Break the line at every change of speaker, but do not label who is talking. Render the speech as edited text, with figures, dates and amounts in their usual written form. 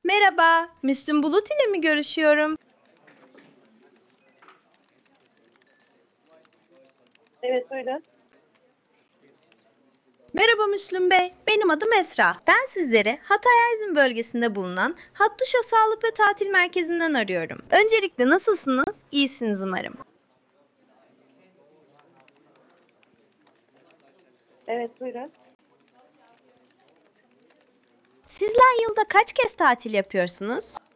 Merhaba, Müslüm Bulut ile mi görüşüyorum?
Evet, buyurun.
Merhaba Müslüm Bey, benim adım Esra. Ben sizleri Hatay Erzin bölgesinde bulunan Hattuşa Sağlık ve Tatil Merkezi'nden arıyorum. Öncelikle nasılsınız? İyisiniz umarım.
Evet, buyurun.
Sizler yılda kaç kez tatil yapıyorsunuz?